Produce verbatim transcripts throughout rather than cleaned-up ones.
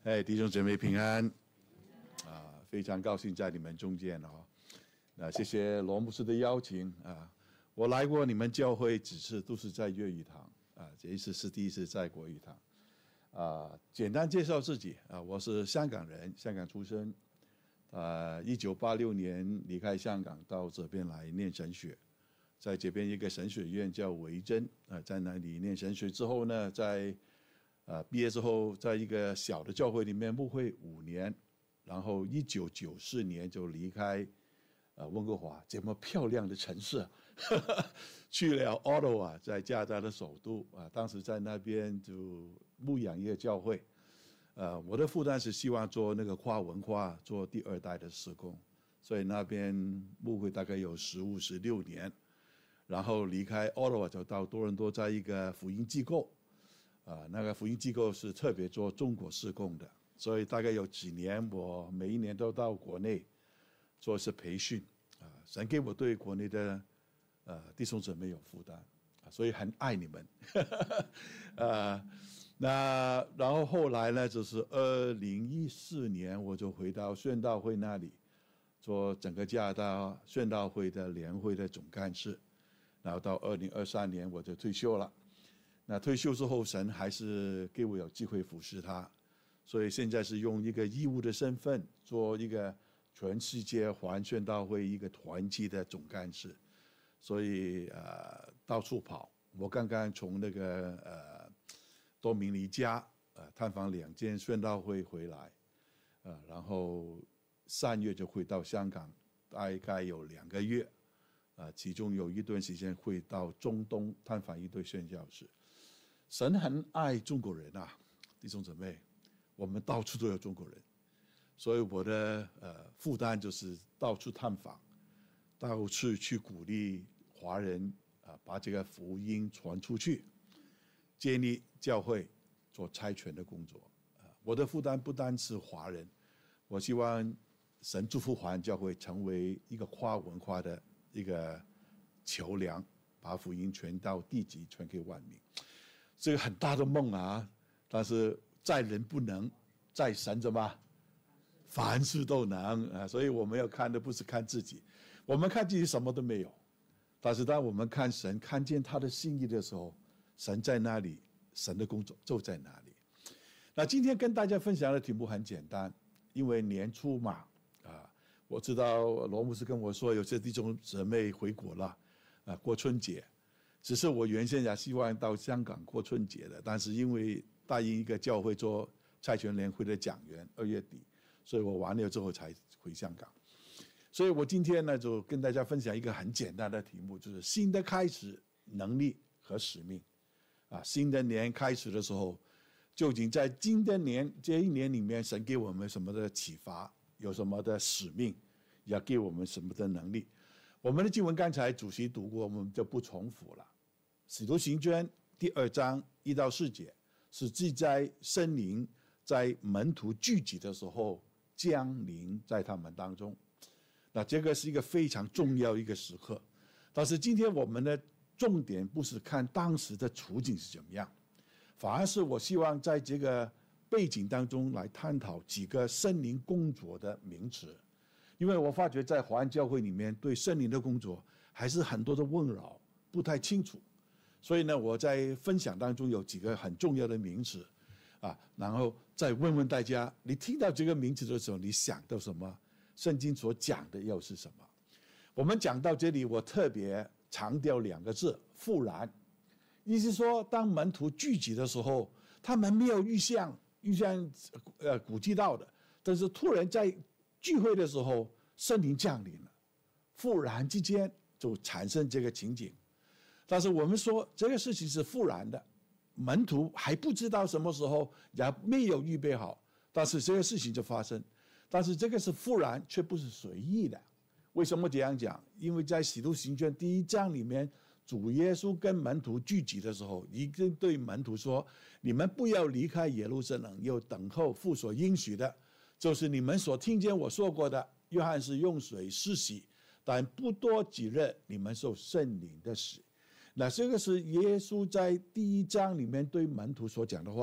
哎，弟兄姐妹平安啊！非常高兴在你们中间哦。那谢谢罗牧师的邀请啊。我来过你们教会几次，都是在粤语堂啊，这一次是第一次在国语堂啊。简单介绍自己啊，我是香港人，香港出生，啊，一九八六年离开香港到这边来念神学，在这边一个神学院叫维真啊，在那里念神学之后呢，在呃，毕业之后，在一个小的教会里面牧会五年，然后一九九四年就离开呃温哥华这么漂亮的城市，呵呵去了 Ottawa， 在加拿大的首都啊。当时在那边就牧养一个教会，呃，我的负担是希望做那个跨文化，做第二代的事工，所以那边牧会大概有十五、十六年，然后离开 Ottawa 就到多伦多，在一个福音机构。啊，那个福音机构是特别做中国事工的，所以大概有几年，我每一年都到国内做一次培训啊。神给我对国内的呃弟兄姊妹有负担啊，所以很爱你们。啊，那然后后来呢，就是二零一四年我就回到宣道会那里做整个加拿大宣道会的联会的总干事，然后到二零二三年我就退休了。那退休之后，神还是给我有机会服侍他，所以现在是用一个义务的身份做一个全世界华宣道会一个团契的总干事，所以呃到处跑。我刚刚从那个呃多明尼加呃探访两间宣道会回来，呃然后三月就会到香港，大概有两个月，呃其中有一段时间会到中东探访一对宣教士。神很爱中国人啊，弟兄姊妹，我们到处都有中国人，所以我的呃负担就是到处探访，到处去鼓励华人啊，把这个福音传出去，建立教会，做差传的工作啊。我的负担不单是华人，我希望神祝福华人教会成为一个跨文化的一个桥梁，把福音传到地极，传给万民。这个很大的梦啊，但是在人不能，在神怎么凡事都能啊！所以我们要看的不是看自己，我们看自己什么都没有，但是当我们看神，看见他的心意的时候，神在那里，神的工作就在那里。那今天跟大家分享的题目很简单，因为年初嘛，啊，我知道罗牧师跟我说，有些弟兄姊妹回国了，啊，过春节。只是我原先也希望到香港过春节的，但是因为答应一个教会做差传联会的讲员，二月底，所以我完了之后才回香港。所以我今天呢，就跟大家分享一个很简单的题目，就是新的开始、能力和使命。啊，新的年开始的时候，究竟在今的年这一年里面，神给我们什么的启发，有什么的使命，也给我们什么的能力。我们的经文刚才主席读过，我们就不重复了。使徒行传第二章一到四节是记载圣灵在门徒聚集的时候降临在他们当中，那这个是一个非常重要一个时刻。但是今天我们的重点不是看当时的处境是怎么样，反而是我希望在这个背景当中来探讨几个圣灵工作的名词。因为我发觉在华人教会里面对圣灵的工作还是很多的问扰，不太清楚，所以呢，我在分享当中有几个很重要的名词啊，然后再问问大家，你听到这个名词的时候，你想到什么？圣经所讲的又是什么？我们讲到这里，我特别强调两个字：复然。意思说，当门徒聚集的时候，他们没有预象、预象呃估计到的，但是突然在聚会的时候，圣灵降临了，忽然之间就产生这个情景。但是我们说这个事情是忽然的，门徒还不知道什么时候，也没有预备好，但是这个事情就发生。但是这个是忽然，却不是随意的。为什么这样讲？因为在使徒行传第一章里面，主耶稣跟门徒聚集的时候，已经对门徒说：你们不要离开耶路撒冷，又等候父所应许的，就是你们所听见我说过的，约翰是用水施洗，但不多几日，你们受圣灵的洗。那这个是耶稣在第一章里面对门徒所讲的话，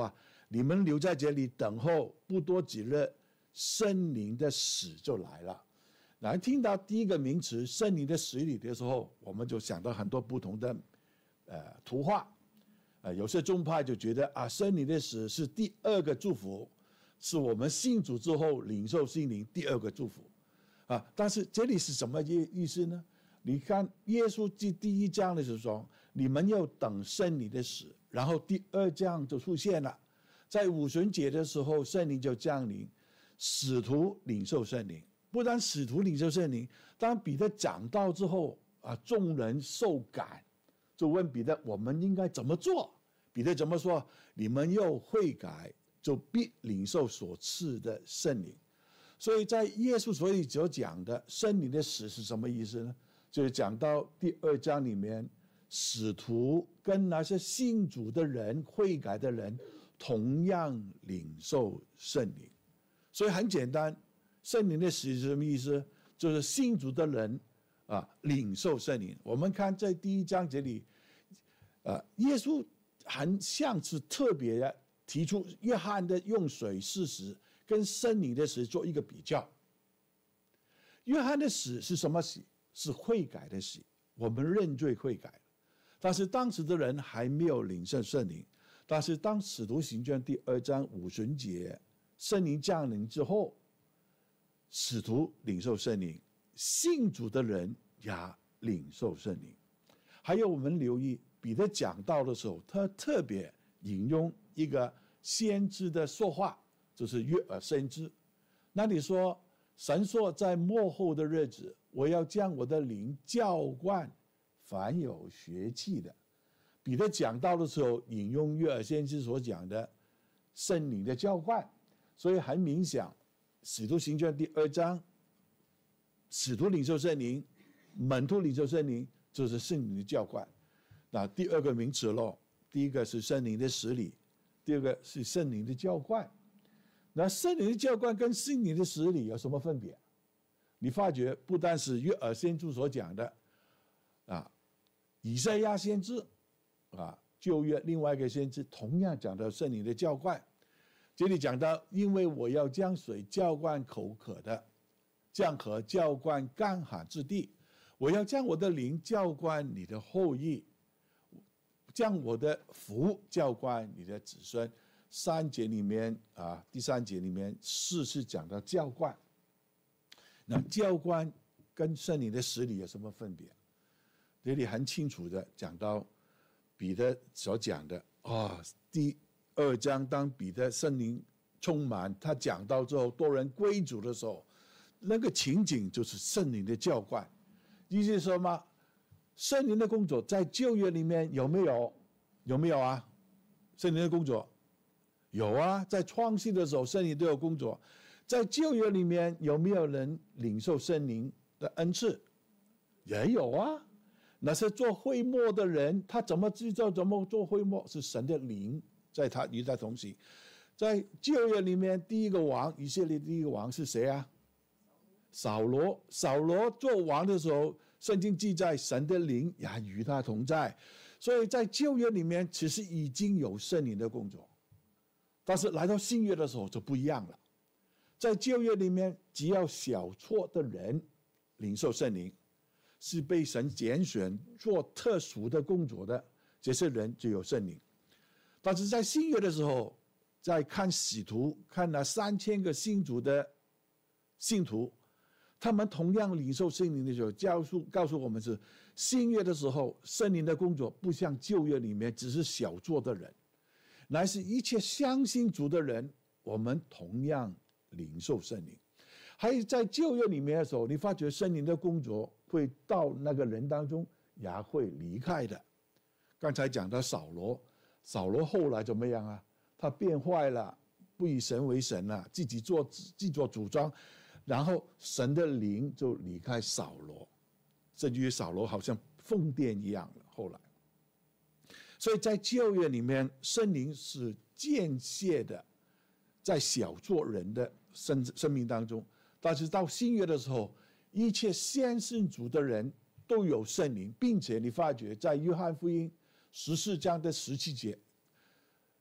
你们留在这里等候，不多几日，圣灵的使就来了。然后听到第一个名词圣灵的洗礼的时候，我们就想到很多不同的呃图画。呃，有些宗派就觉得啊，圣灵的使是第二个祝福，是我们信主之后领受圣灵第二个祝福。啊，但是这里是什么意意思呢？你看耶稣记第一章的时候说，你们要等圣灵的使，然后第二章就出现了，在五旬节的时候，圣灵就降临，使徒领受圣灵。不但使徒领受圣灵，当彼得讲道之后啊，众人受感，就问彼得：我们应该怎么做？彼得怎么说？你们要悔改，就必领受所赐的圣灵。所以在耶稣所以所讲的圣灵的使是什么意思呢？就是讲到第二章里面，使徒跟那些信主的人、悔改的人同样领受圣灵。所以很简单。圣灵的使是什么意思？就是信主的人啊，领受圣灵。我们看在第一章这里，呃，耶稣很像是特别提出约翰的用水施洗跟圣灵的洗做一个比较。约翰的洗是什么洗？是悔改的洗，我们认罪悔改。但是当时的人还没有领受圣灵。但是当使徒行传第二章五旬节圣灵降临之后，使徒领受圣灵，信主的人也领受圣灵。还有我们留意彼得讲道的时候，他特别引用一个先知的说话，就是约珥先知。那里说，神说在末后的日子，我要将我的灵浇灌凡有血气的。彼得讲道的时候引用约珥先知所讲的圣灵的浇灌，所以很明显使徒行传第二章，使徒领受圣灵，门徒领受圣灵，就是圣灵的浇灌。那第二个名词咯，第一个是圣灵的洗礼，第二个是圣灵的浇灌。那圣灵的浇灌跟圣灵的洗礼有什么分别？你发觉不单是约珥先知所讲的，啊，以赛亚先知，啊，旧约另外一个先知同样讲到圣灵的浇灌。这里讲到，因为我要将水浇灌口渴的，将河浇灌干旱之地，我要将我的灵浇灌你的后裔，将我的福浇灌你的子孙。三节里面啊，第三节里面四是讲到浇灌。那浇灌跟圣灵的洗礼有什么分别？这里很清楚的讲到彼得所讲的啊、哦，第二章当彼得圣灵充满，他讲到之后，多人归主的时候，那个情景就是圣灵的浇灌。意思是说吗？圣灵的工作在旧约里面有没有？有没有啊？圣灵的工作有啊，在创世的时候，圣灵都有工作。在旧约里面有没有人领受圣灵的恩赐？也有啊。那些做会幕的人，他怎么知道怎么做会幕？是神的灵在他与他同行。在旧约里面，第一个王，以色列第一个王是谁啊？扫罗。扫罗做王的时候，圣经记载神的灵也与他同在。所以在旧约里面，其实已经有圣灵的工作。但是来到新约的时候就不一样了。在旧约里面，只要小撮的人领受圣灵，是被神拣选做特殊的工作的，这些人就有圣灵。但是在新约的时候，在看使徒，看那三千个信主的信徒，他们同样领受圣灵的时候，告诉告诉我们是新约的时候，圣灵的工作不像旧约里面只是小撮的人，乃是一切相信主的人，我们同样领受圣灵。还有在旧约里面的时候，你发觉圣灵的工作会到那个人当中，也会离开的。刚才讲到扫罗，扫罗后来怎么样啊？他变坏了，不以神为神了，自己做自作主张，然后神的灵就离开扫罗，甚至于扫罗好像疯癫一样了。后来，所以在旧约里面，圣灵是间歇的，在小作人的生生命当中。但是到新约的时候，一切先信主的人都有圣灵，并且你发觉在约翰福音十四章的十七节，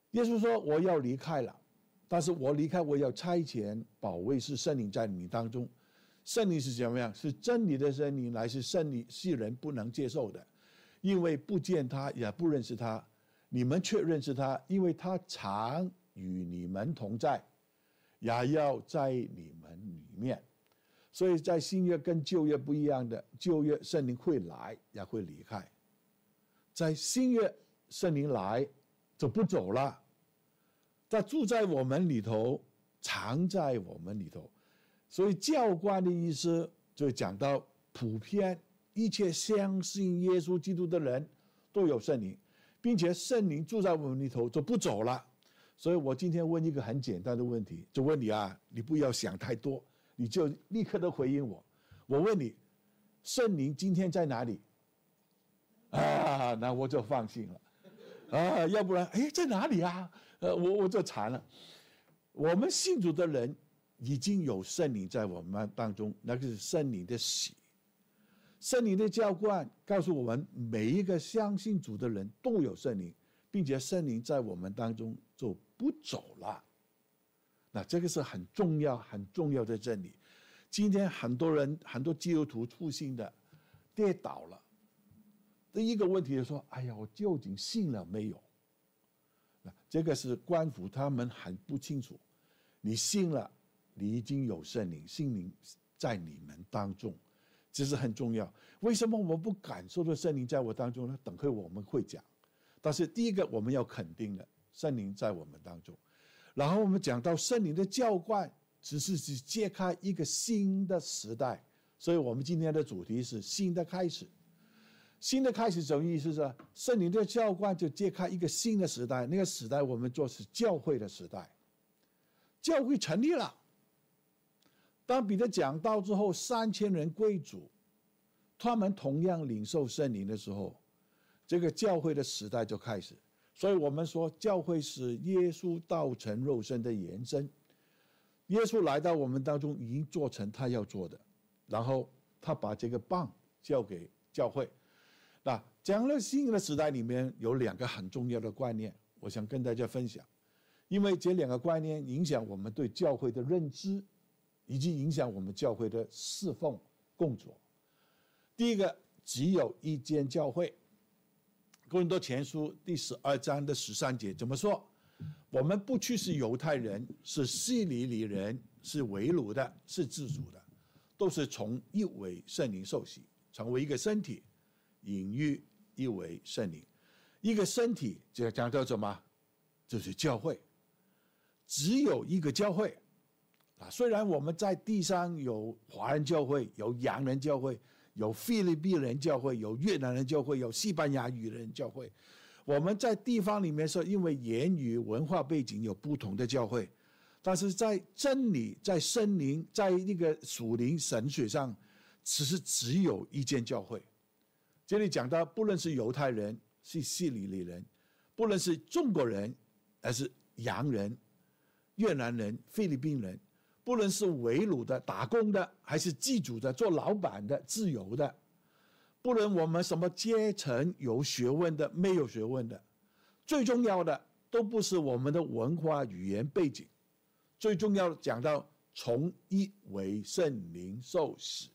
耶稣说：“我要离开了，但是我离开，我要差遣保卫是圣灵在你当中。圣灵是怎么样？是真理的圣灵，乃是圣灵世人不能接受的，因为不见他，也不认识他。你们却认识他，因为他常与你们同在，也要在你们里面。所以在新约跟旧约不一样的，旧约圣灵会来，也会离开；在新约圣灵来就不走了，他住在我们里头，常在我们里头。所以教官的意思就讲到，普遍一切相信耶稣基督的人都有圣灵，并且圣灵住在我们里头就不走了。所以我今天问一个很简单的问题，就问你啊，你不要想太多，你就立刻的回应我。我问你，圣灵今天在哪里？啊，那我就放心了。啊，要不然，哎，在哪里啊？呃，我我就惨了。我们信主的人已经有圣灵在我们当中，那个是圣灵的喜。圣灵的浇灌告诉我们，每一个相信主的人都有圣灵，并且圣灵在我们当中就不走了。那这个是很重要、很重要的真理。今天很多人、很多基督徒初信的跌倒了。第一个问题是说：“哎呀，我究竟信了没有？”那这个是官府他们很不清楚。你信了，你已经有圣灵，圣灵在你们当中，这是很重要。为什么我们不感受到圣灵在我当中呢？等会我们会讲。但是第一个我们要肯定的，圣灵在我们当中。然后我们讲到圣灵的浇灌，只是去揭开一个新的时代。所以我们今天的主题是新的开始。新的开始什么意思是？圣灵的浇灌就揭开一个新的时代，那个时代我们做是教会的时代。教会成立了。当彼得讲道之后，三千人归主，他们同样领受圣灵的时候，这个教会的时代就开始。所以我们说，教会是耶稣道成肉身的延伸。耶稣来到我们当中，已经做成他要做的，然后他把这个棒交给教会。那讲了新的时代里面有两个很重要的观念，我想跟大家分享，因为这两个观念影响我们对教会的认知，以及影响我们教会的侍奉工作。第一个，只有一间教会。哥林多前书第十二章的十三节怎么说？我们不去是犹太人，是希利尼人，是为奴的，是自主的，都是从一位圣灵受洗，成为一个身体，隐喻一位圣灵。一个身体就讲到什么？就是教会。只有一个教会啊！虽然我们在地上有华人教会，有洋人教会，有菲律宾人教会，有越南人教会，有西班牙语人教会。我们在地方里面说，因为言语文化背景有不同的教会，但是在真理、在圣灵、在那个属灵神学上，其实只有一间教会。这里讲到，不论是犹太人，是希利尼人，不论是中国人，还是洋人、越南人、菲律宾人，不论是为奴的、打工的，还是自主的、做老板的、自由的，不论我们什么阶层，有学问的、没有学问的，最重要的都不是我们的文化语言背景，最重要的讲到从一位圣灵受洗。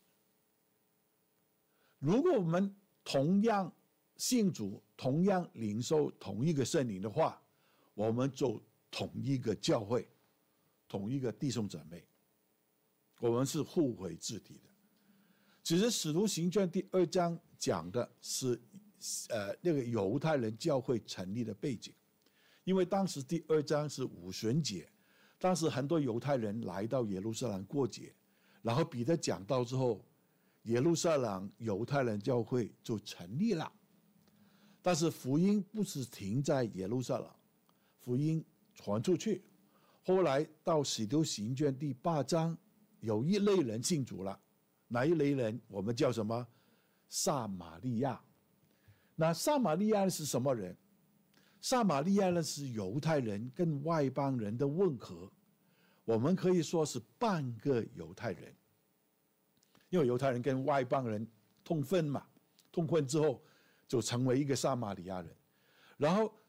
如果我们同样信主，同样领受同一个圣灵的话，我们就同一个教会，同一个弟兄姊妹，我们是互为肢体的。只是使徒行传第二章讲的是，呃，那个犹太人教会成立的背景，因为当时第二章是五旬节，当时很多犹太人来到耶路撒冷过节，然后彼得讲道之后，耶路撒冷犹太人教会就成立了。但是福音不是停在耶路撒冷，福音传出去。后来到使徒行传第八章，有一类人信主了。哪一类人？我们叫什么？撒玛利亚。那撒玛利亚是什么人？撒玛利亚呢是犹太人跟外邦人的混合，我们可以说是半个犹太人。因为犹太人跟外邦人通婚嘛，通婚之后就成为一个撒玛利亚人。然后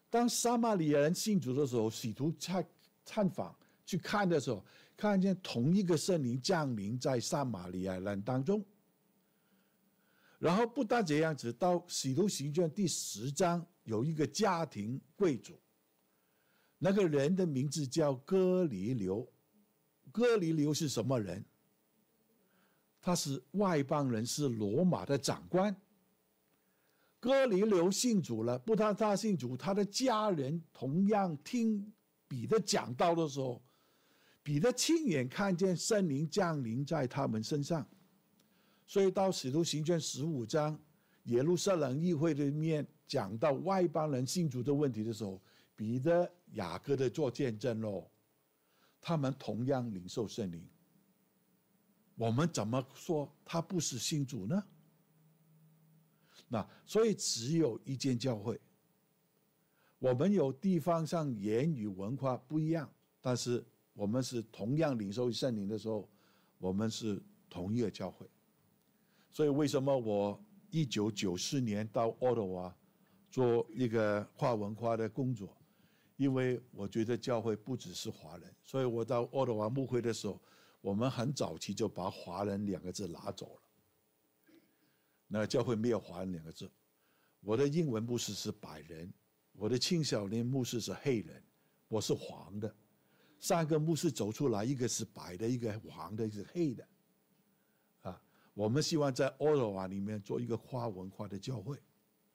当撒玛利亚人信主的时候，使徒探探访去看的时候，看见同一个圣灵降临在撒玛利亚人当中。然后不但这样子，到使徒行传第十章有一个家庭贵族，那个人的名字叫哥尼流。哥尼流是什么人？他是外邦人，是罗马的长官。哥尼流信主了，不但他信主，他的家人同样听彼得讲道的时候，彼得亲眼看见圣灵降临在他们身上。所以到使徒行传十五章，耶路撒冷议会里面讲到外邦人信主的问题的时候，彼得、雅各的做见证咯，他们同样领受圣灵。我们怎么说他不是信主呢？那所以只有一间教会。我们有地方上言语文化不一样，但是我们是同样领受圣灵的时候，我们是同一个教会。所以为什么我一九九四年到渥太华做一个跨文化的工作？因为我觉得教会不只是华人，所以我到渥太华牧会的时候，我们很早期就把华人两个字拿走了。那教会没有华人两个字。我的英文牧师是白人，我的青少年牧师是黑人，我是黄的。三个牧师走出来，一个是白的，一个黄的，一个是黑的。啊，我们希望在渥太华里面做一个跨文化的教会。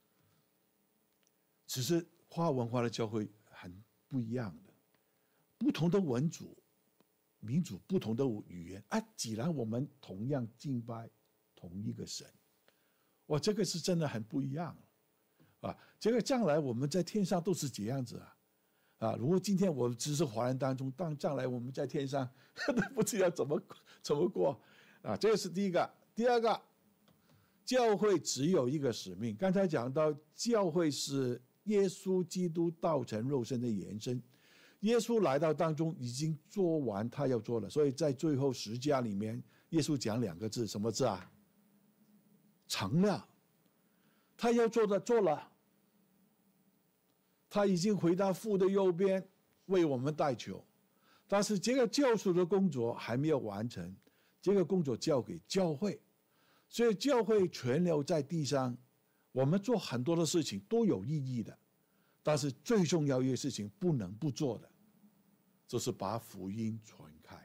只是跨文化的教会很不一样的，不同的文族、民族、不同的语言啊，既然我们同样敬拜同一个神，哇，这个是真的很不一样啊！这个将来我们在天上都是这样子啊！啊，如果今天我只是华人当中，当将来我们在天上不知道怎么怎么过啊！这个是第一个。第二个，教会只有一个使命。刚才讲到，教会是耶稣基督道成肉身的延伸。耶稣来到当中已经做完他要做的，所以在最后十架里面，耶稣讲两个字，什么字啊？成了。他要做的做了。他已经回到父的右边，为我们代求。但是这个救赎的工作还没有完成，这个工作交给教会。所以教会存留在地上，我们做很多的事情都有意义的，但是最重要一个事情不能不做的，就是把福音传开。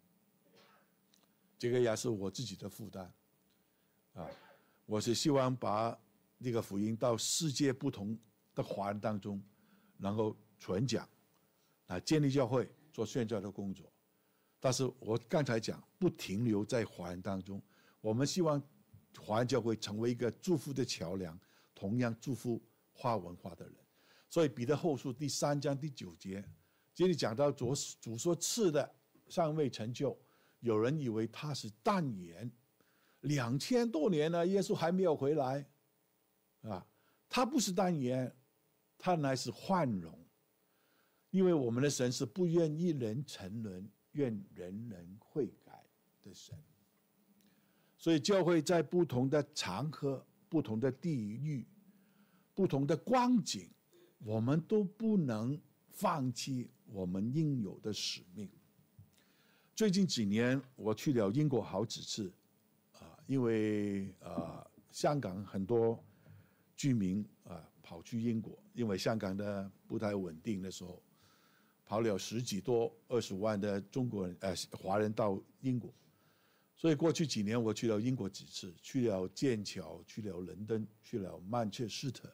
这个也是我自己的负担啊！我是希望把这个福音到世界不同的华人当中，能够传讲，啊，建立教会，做宣教的工作。但是我刚才讲，不停留在华人当中，我们希望华人教会成为一个祝福的桥梁，同样祝福跨文化的人。所以彼得后书第三章第九节，这里讲到主主说赐的尚未成就，有人以为他是但言，两千多年了，耶稣还没有回来，啊，他不是但言，他乃是幻容，因为我们的神是不愿一人沉沦，愿人人悔改的神。所以教会在不同的场合、不同的地域、不同的光景，我们都不能放弃我们应有的使命。最近几年我去了英国好几次，啊，因为啊香港很多居民啊跑去英国，因为香港的不太稳定的时候，跑了十几多二十万的中国人呃华人到英国。所以过去几年我去了英国几次，去了剑桥，去了伦敦，去了曼彻斯特，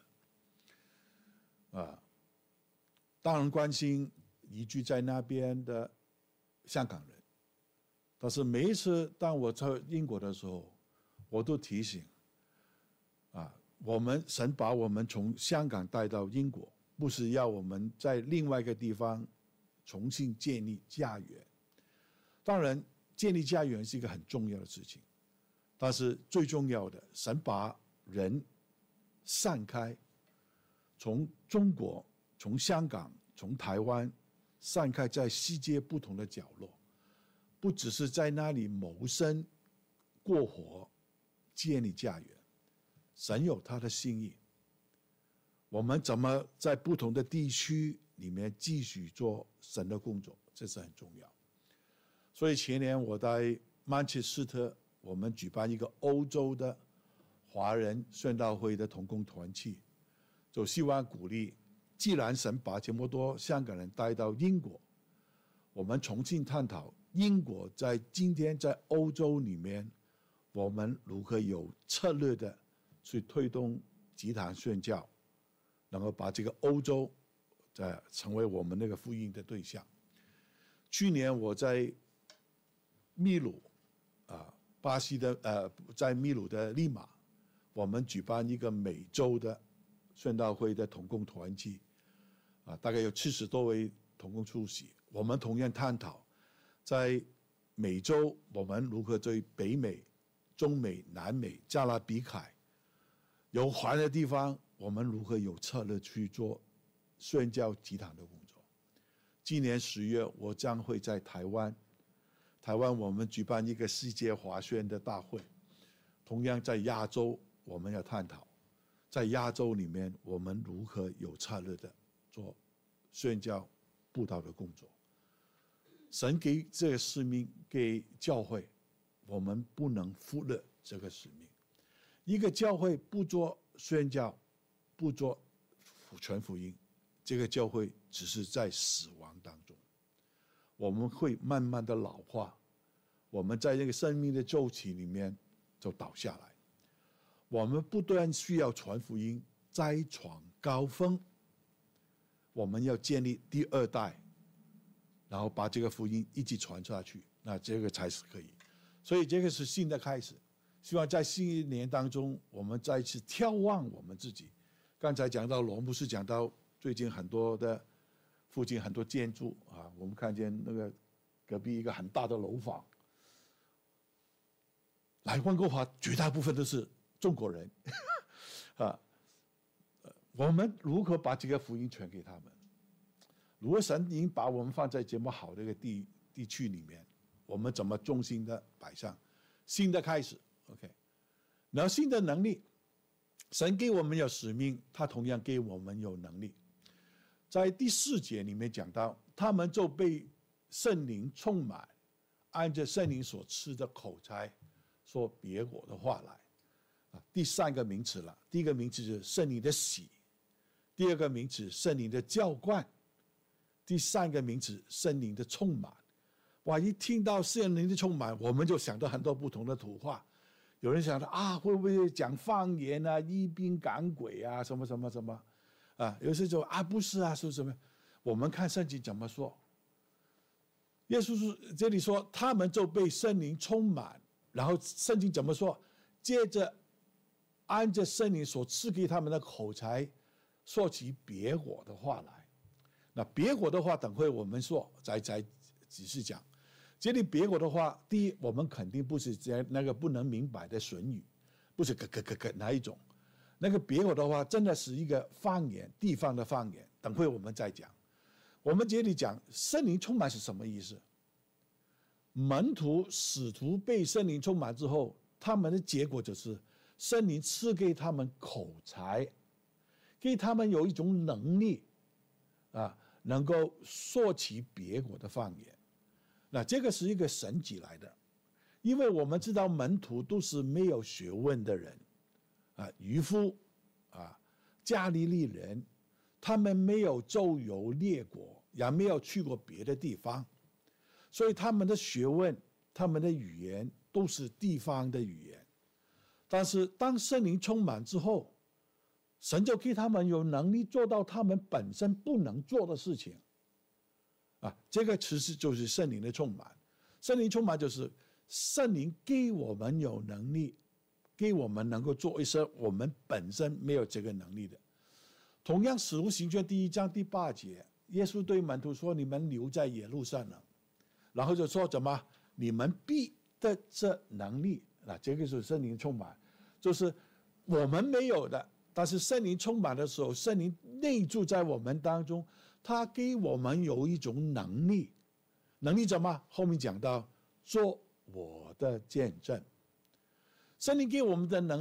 啊，当然关心移居在那边的香港人，但是每一次当我在英国的时候，我都提醒，啊，我们神把我们从香港带到英国，不是要我们在另外一个地方重新建立家园。当然建立家园是一个很重要的事情，但是最重要的，神把人散开，从中国、从香港、从台湾散开在世界不同的角落，不只是在那里谋生、过活、建立家园，神有他的心意。 我们怎么在不同的地区里面继续做神的工作，这是很重要。所以前年我在曼彻斯特，我们举办一个欧洲的华人宣道会的同工团契，就希望鼓励，既然神把这么多香港人带到英国，我们重新探讨英国在今天在欧洲里面，我们如何有策略的去推动集坛宣教，能够把这个欧洲在成为我们那个福音的对象。去年我在秘鲁啊，巴西的呃，在秘鲁的利马，我们举办一个美洲的宣道会的同工团契，啊，大概有七十多位同工出席。我们同样探讨，在美洲我们如何对北美、中美、南美、加勒比海有华人的地方，我们如何有策略去做宣教集坛的工作。今年十月，我将会在台湾，台湾我们举办一个世界华宣的大会。同样在亚洲，我们要探讨，在亚洲里面我们如何有策略的做宣教布道的工作。神给这个使命给教会，我们不能忽略这个使命。一个教会不做宣教，不做全福音，这个教会只是在死亡当中，我们会慢慢的老化，我们在这个生命的周期里面就倒下来。我们不断需要传福音，再创高峰，我们要建立第二代，然后把这个福音一直传下去，那这个才是可以。所以这个是新的开始，希望在新一年当中，我们再次眺望我们自己。刚才讲到罗牧师讲到最近很多的附近很多建筑啊，我们看见那个隔壁一个很大的楼房，来温哥华绝大部分都是中国人啊，我们如何把这个福音传给他们？如果神已经把我们放在这么好的一个地地区里面，我们怎么重心的摆上新的开始 ？OK， 然后新的能力，神给我们有使命，他同样给我们有能力。在第四节里面讲到，他们就被圣灵充满，按着圣灵所赐的口才说别国的话来。啊，第三个名词了，第一个名词是圣灵的喜，第二个名词圣灵的浇灌，第三个名词圣灵的充满。哇，一听到圣灵的充满，我们就想到很多不同的图画。有人想到啊，会不会讲方言啊、医病赶鬼啊、什么什么什么啊？有时就啊，不是啊，是什么？我们看圣经怎么说？耶稣是这里说，他们就被圣灵充满，然后圣经怎么说？接着按着圣灵所赐给他们的口才，说起别国的话来。那别国的话，等会我们说，再再仔细讲。这里别国的话，第一，我们肯定不是那个不能明白的损语，不是咯咯咯咯哪一种。那个别国的话，真的是一个方言，地方的方言。等会我们再讲。我们这里讲圣灵充满是什么意思？门徒、使徒被圣灵充满之后，他们的结果就是圣灵赐给他们口才，给他们有一种能力，啊，能够说起别国的方言。那这个是一个神迹来的，因为我们知道门徒都是没有学问的人，啊，渔夫，啊，加利利人，他们没有周游列国，也没有去过别的地方，所以他们的学问、他们的语言都是地方的语言。但是当圣灵充满之后，神就给他们有能力做到他们本身不能做的事情。啊，这个其实就是圣灵的充满。圣灵充满就是圣灵给我们有能力，给我们能够做一些我们本身没有这个能力的。同样，使徒行传第一章第八节，耶稣对门徒说：“你们留在耶路撒冷。”然后就说什么？你们必得这能力。那这个是圣灵充满，就是我们没有的，但是圣灵充满的时候，圣灵内住在我们当中。他给我们有一种能力，能力怎么？后面讲到做我的见证。圣灵给我们的能力，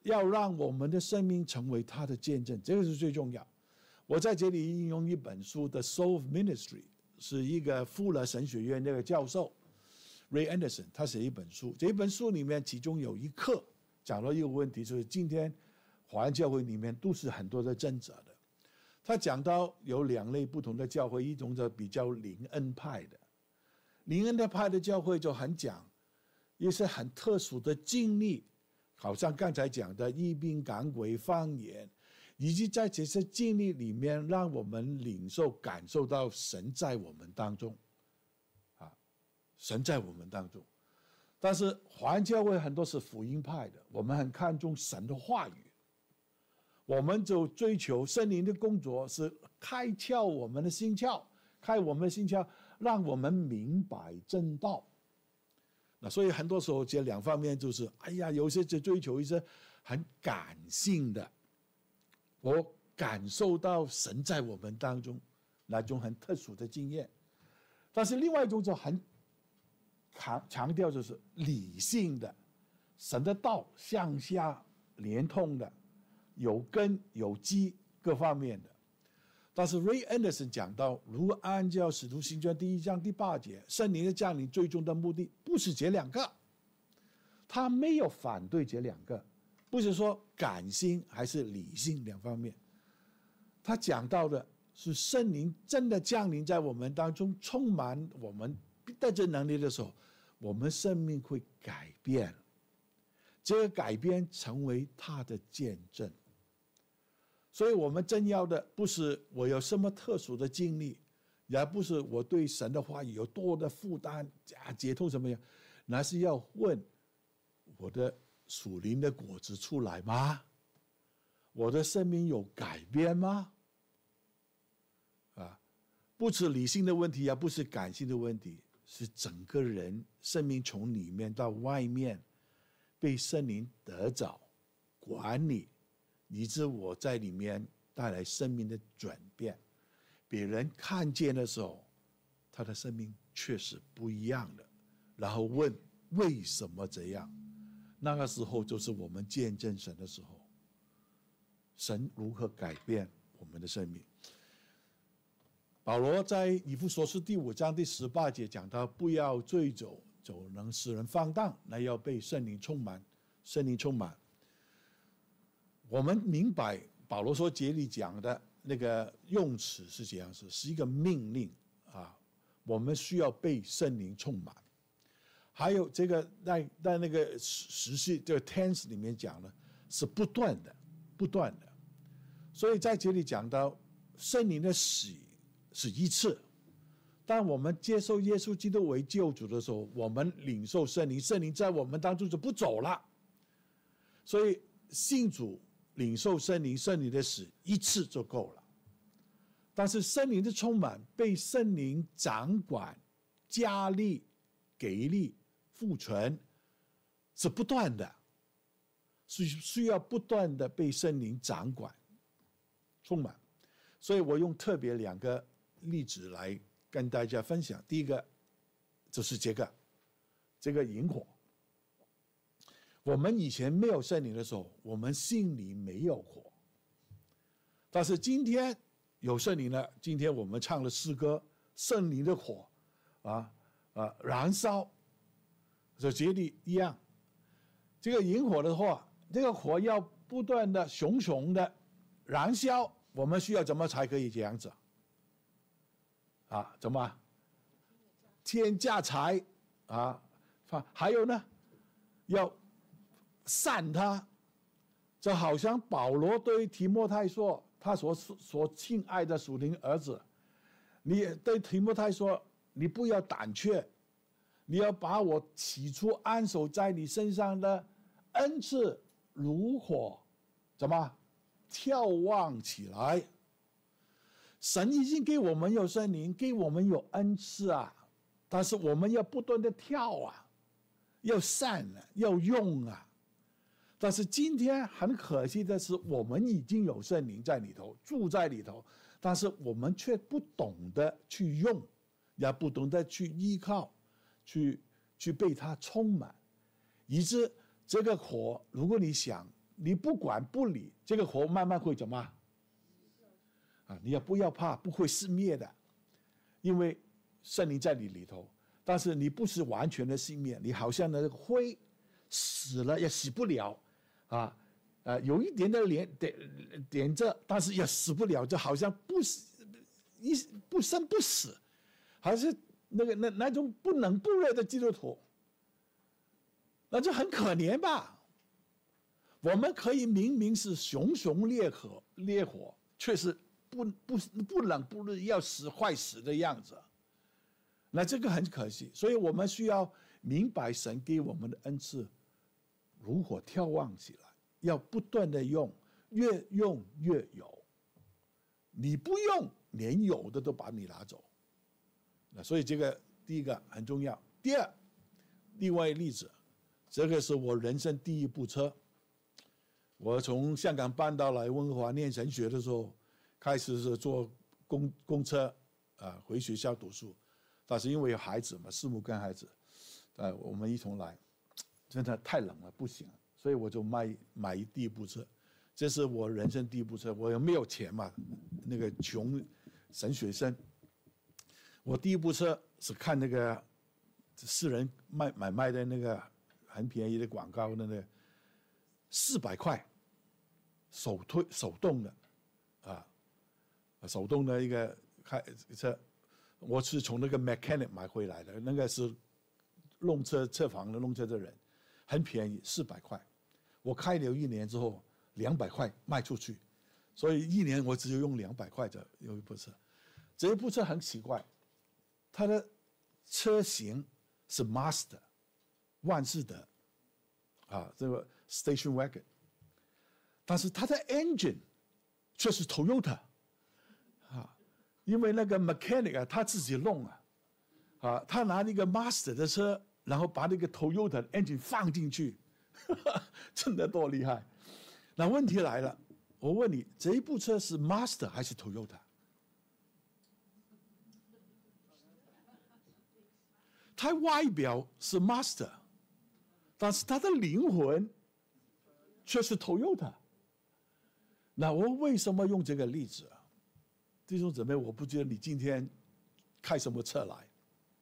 要让我们的生命成为他的见证，这个是最重要。我在这里引用一本书的《Soul of Ministry》，是一个富勒神学院那个教授 Ray Anderson 他写一本书，这一本书里面其中有一课讲到一个问题，就是今天华人教会里面都是很多的挣扎的。他讲到有两类不同的教会，一种是比较灵恩派的，灵恩的派的教会就很讲一些很特殊的经历，好像刚才讲的医病赶鬼方言，以及在这些经历里面让我们领受感受到神在我们当中啊，神在我们当中。但是华人教会很多是福音派的，我们很看重神的话语，我们就追求圣灵的工作是开窍我们的心窍，开我们的心窍，让我们明白真道。那所以很多时候这两方面就是，哎呀，有些就追求一些很感性的，我感受到神在我们当中那种很特殊的经验。但是另外一种就很强强调就是理性的，神的道向下连通的，有根有基各方面的。但是 Ray Anderson 讲到，如果按照使徒行传第一章第八节，圣灵的降临最终的目的不是这两个，他没有反对这两个，不是说感性还是理性两方面，他讲到的是圣灵真的降临在我们当中，充满我们带着能力的时候，我们生命会改变，这个改变成为他的见证。所以我们真要的不是我有什么特殊的经历，也不是我对神的话语有多的负担啊解脱什么样，那是要问我的属灵的果子出来吗？我的生命有改变吗？啊，不是理性的问题，也不是感性的问题，是整个人生命从里面到外面被圣灵得着管理，以致我在里面带来生命的转变，别人看见的时候，他的生命确实不一样的，然后问为什么这样，那个时候就是我们见证神的时候，神如何改变我们的生命。保罗在以弗所书第五章第十八节讲到，不要醉酒，酒能使人放荡，那要被圣灵充满，圣灵充满。我们明白保罗说这里讲的那个用词是这样子，是一个命令啊，我们需要被圣灵充满。还有这个在在那个时序这个 tense 里面讲的是不断的不断的，所以在这里讲到圣灵的洗是一次，当我们接受耶稣基督为救主的时候，我们领受圣灵，圣灵在我们当中就不走了。所以信主领受圣灵，圣灵的死一次就够了。但是圣灵的充满，被圣灵掌管、加力、给力、复存，是不断的，是需要不断的被圣灵掌管、充满。所以我用特别两个例子来跟大家分享。第一个就是这个，这个引火。我们以前没有圣灵的时候，我们心里没有火。但是今天有圣灵了，今天我们唱了诗歌，圣灵的火，啊啊燃烧，就这里一样。这个引火的话，这个火要不断的熊熊的燃烧，我们需要怎么才可以这样子？啊，怎么？添加柴啊，还有呢，要散他，就好像保罗对提摩太说，他所所亲爱的属灵儿子，你对提摩太说，你不要胆怯，你要把我起初安守在你身上的恩赐如火，怎么眺望起来？神已经给我们有圣灵，给我们有恩赐啊，但是我们要不断的跳啊，要散啊，要用啊。但是今天很可惜的是，我们已经有圣灵在里头，住在里头，但是我们却不懂得去用，也不懂得去依靠，去去被它充满，以致这个火，如果你想你不管不理，这个火慢慢会怎么啊？你要不要怕？不会熄灭的，因为圣灵在你里头。但是你不是完全的熄灭，你好像那个灰死了也死不了啊，呃，有一点的点点点着，但是也死不了，就好像不死一不生不死，还是那个那那种不冷不热的基督徒，那就很可怜吧。我们可以明明是熊熊烈火，烈火却是不不不冷不热要死坏死的样子，那这个很可惜。所以我们需要明白神给我们的恩赐如何眺望起来，要不断的用，越用越有。你不用，连有的都把你拿走。那所以这个第一个很重要。第二，另外一个例子，这个是我人生第一部车。我从香港搬到来温哥华念神学的时候，开始是坐公公车啊、呃、回学校读书，但是因为有孩子嘛，师母跟孩子，呃，我们一同来，真的太冷了，不行，所以我就买买第一部车，这是我人生第一部车。我也没有钱嘛，那个穷神学生，我第一部车是看那个私人卖买卖的那个很便宜的广告的那个四百块。手推手动的，啊，手动的一个开车，我是从那个 mechanic 买回来的，那个是弄车车房的弄车的人，很便宜，四百块。我开了一年之后，两百块卖出去，所以一年我只有用两百块的有一部车。这一部车很奇怪，它的车型是 Master 万事得，啊，这个 Station Wagon。但是它的 engine 却是 Toyota， 啊，因为那个 mechanic 啊，他自己弄啊，啊，他拿那个 Master 的车，然后把那个 Toyota 的 engine 放进去，呵呵，真的多厉害。那问题来了，我问你，这一部车是 Master 还是 Toyota？ 它外表是 Master， 但是它的灵魂却是 Toyota。那我为什么用这个例子啊？弟兄姊妹，我不觉得你今天开什么车来，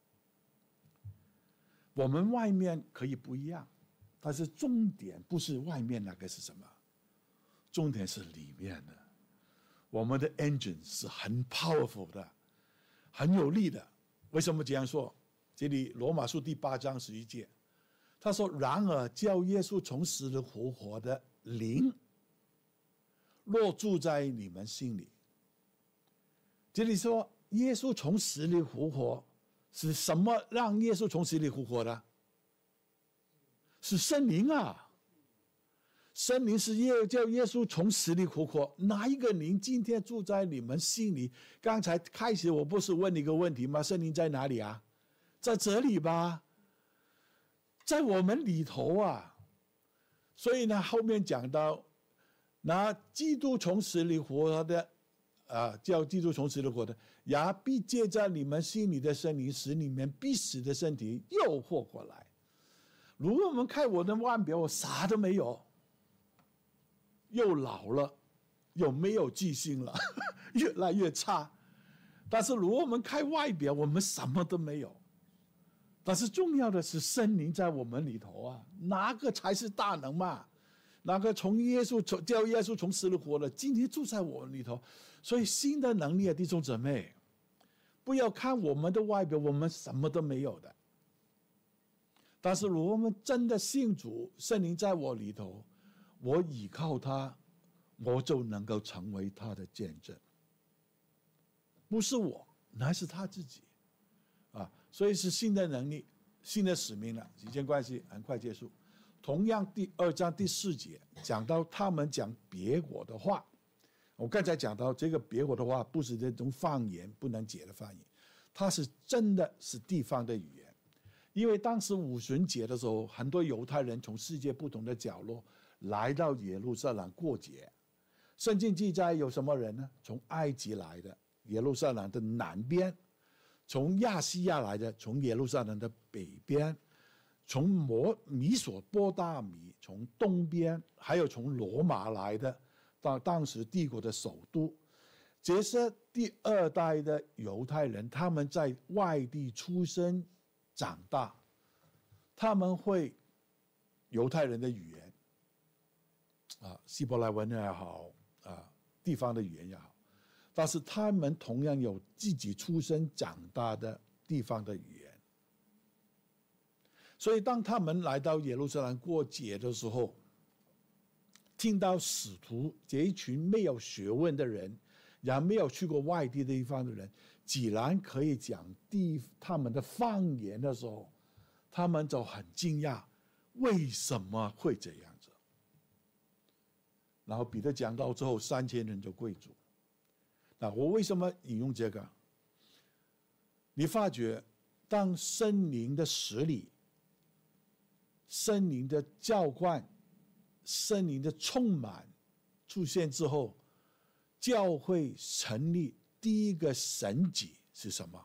我们外面可以不一样，但是重点不是外面那个是什么，重点是里面的。我们的 engine 是很 powerful 的，很有力的。为什么这样说？这里罗马书第八章十一节，他说：“然而叫耶稣从死里复活的灵。”若住在你们心里，这里说耶稣从死里复活，是什么让耶稣从死里复活的？是圣灵啊！圣灵是耶叫耶稣从死里复活，哪一个灵今天住在你们心里？刚才开始我不是问你一个问题吗？圣灵在哪里啊？在这里吧，在我们里头啊。所以呢，后面讲到。那基督从死里复活的，啊，叫基督从死里复活的，也必借在你们心里的圣灵，使你们必死的身体又活过来。如果我们看我的外表，我啥都没有，又老了，又没有记性了，越来越差。但是如果我们看外表，我们什么都没有。但是重要的是圣灵在我们里头啊，哪个才是大能嘛？那个从耶稣从叫耶稣从死里活了，今天住在我们里头，所以新的能力啊，弟兄姊妹，不要看我们的外表，我们什么都没有的。但是如果我们真的信主，圣灵在我里头，我依靠他，我就能够成为他的见证。不是我，乃是他自己，啊，所以是新的能力，新的使命了。时间关系，很快结束。同样，第二章第四节讲到他们讲别国的话，我刚才讲到这个别国的话，不是这种方言不能解的方言，它是真的是地方的语言。因为当时五旬节的时候，很多犹太人从世界不同的角落来到耶路撒冷过节。圣经记载有什么人呢？从埃及来的，耶路撒冷的南边；从亚细亚来的，从耶路撒冷的北边。 从摩米索波大米，从东边，还有从罗马来的，到当时帝国的首都。这些第二代的犹太人，他们在外地出生长大，他们会犹太人的语言，啊，希伯来文也好，啊，地方的语言也好，但是他们同样有自己出生长大的地方的语言。所以当他们来到耶路撒冷过节的时候，听到使徒这一群没有学问的人，也没有去过外地的地方的人，既然可以讲地他们的方言的时候，他们就很惊讶，为什么会这样子？然后彼得讲到之后，三千人就跪主。那我为什么引用这个？你发觉，当圣灵的实理、圣灵的浇灌、圣灵的充满出现之后，教会成立第一个神迹是什么？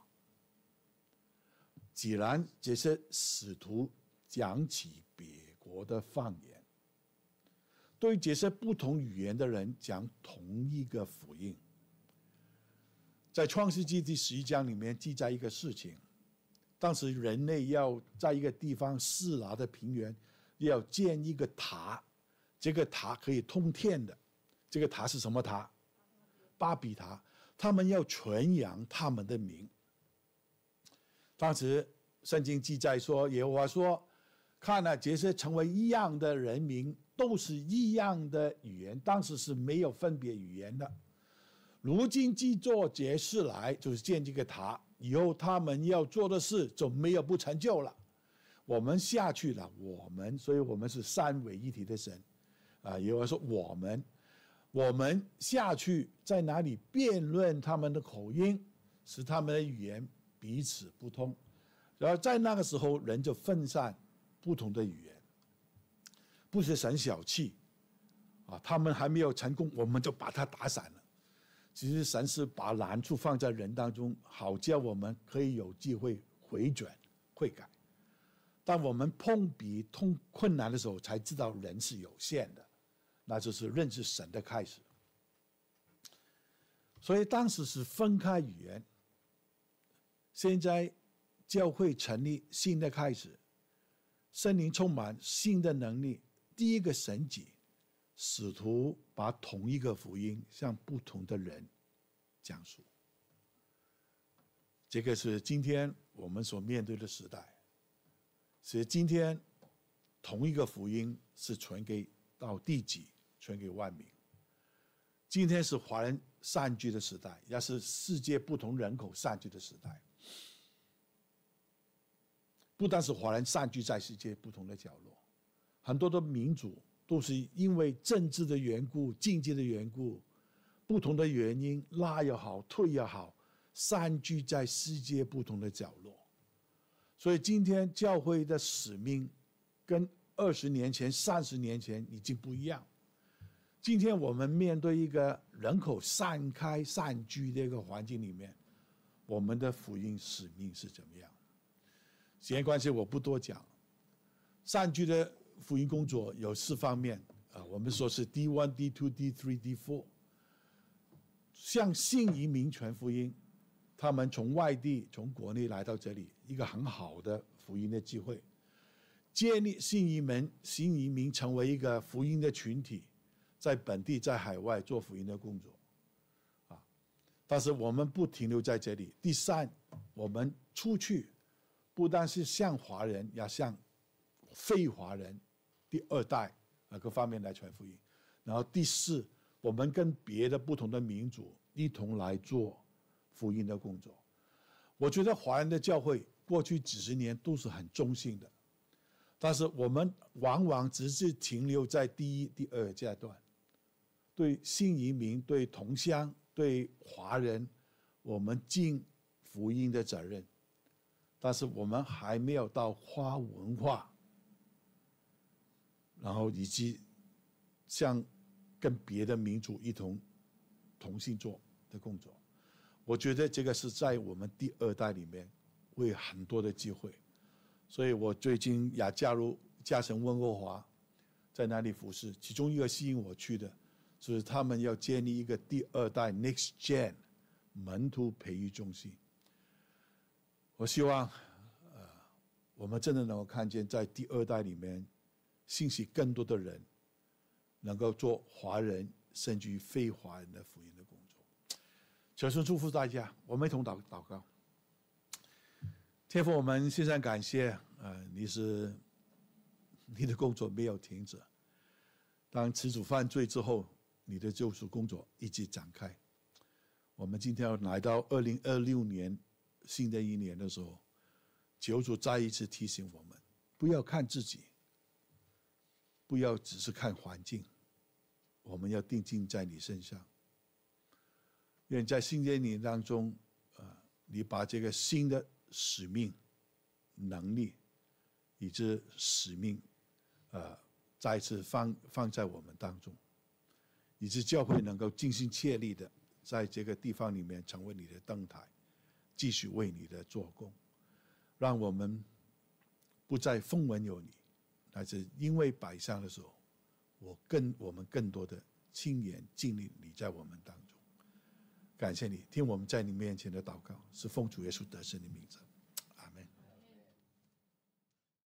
既然这些使徒讲起别国的方言，对这些不同语言的人讲同一个福音。在创世纪第十一章里面记载一个事情，当时人类要在一个地方示拿的平原要建一个塔，这个塔可以通天的。这个塔是什么塔？巴比塔。他们要传扬他们的名。当时圣经记载说，耶和华说，看了这些成为一样的人民，都是一样的语言，当时是没有分别语言的。如今既做这事来，就是建这个塔，以后他们要做的事就没有不成就了。我们下去了，我们，所以我们是三位一体的神啊。耶和华说我们我们下去在哪里辩论他们的口音，使他们的语言彼此不通。然后在那个时候，人就分散不同的语言，不是神小气啊，他们还没有成功，我们就把他打散了。其实神是把难处放在人当中，好叫我们可以有机会回转悔改。当我们碰壁痛困难的时候，才知道人是有限的，那就是认识神的开始。所以当时是分开语言，现在教会成立新的开始，圣灵充满新的能力，第一个神迹，使徒把同一个福音向不同的人讲述。这个是今天我们所面对的时代。所以今天同一个福音是传给到地极，传给万民。今天是华人散居的时代，也是世界不同人口散居的时代。不单是华人散居在世界不同的角落，很多的民族都是因为政治的缘故、经济的缘故、不同的原因，拉也好、退也好，散居在世界不同的角落。所以今天教会的使命跟二十年前、三十年前已经不一样。今天我们面对一个人口散开、散居的一个环境里面，我们的福音使命是怎么样？时间关系，我不多讲。散居的福音工作有四方面啊，我们说是 D 一、D 二、D 三、D 四。向新移民传福音，他们从外地、从国内来到这里，一个很好的福音的机会。建立新移民、新移民成为一个福音的群体，在本地、在海外做福音的工作。啊，但是我们不停留在这里。第三，我们出去，不单是向华人，也向非华人、第二代啊各方面来传福音。然后第四，我们跟别的不同的民族一同来做福音的工作。我觉得华人的教会过去几十年都是很中性的，但是我们往往只是停留在第一、第二阶段，对新移民、对同乡、对华人，我们尽福音的责任，但是我们还没有到跨文化，然后以及像跟别的民族一同同性做的工作。我觉得这个是在我们第二代里面会有很多的机会。 所以我最近也加入嘉诚温哥华，在那里服侍。其中一个吸引我去的，就是他们要建立一个第二代 Next Gen 门徒培育中心。我希望，呃，我们真的能够看见，在第二代里面，兴起更多的人，能够做华人甚至于非华人的福音的工作。求神祝福大家，我们一同祷祷告。天父，我们献上感谢，呃，你是你的工作没有停止。当始祖犯罪之后，你的救赎工作一直展开。我们今天要来到二零二六年新的一年的时候，求主再一次提醒我们，不要看自己，不要只是看环境，我们要定睛在你身上。愿在新的一年当中，呃，你把这个新的使命、能力，以及使命，呃，再次放放在我们当中，以致教会能够尽心竭力的在这个地方里面成为你的灯台，继续为你的做工，让我们不再风闻有你，乃是因为摆上的时候，我更我们更多的亲眼经历你在我们当中。感谢你，听我们在你面前的祷告，是奉主耶稣得胜的名字。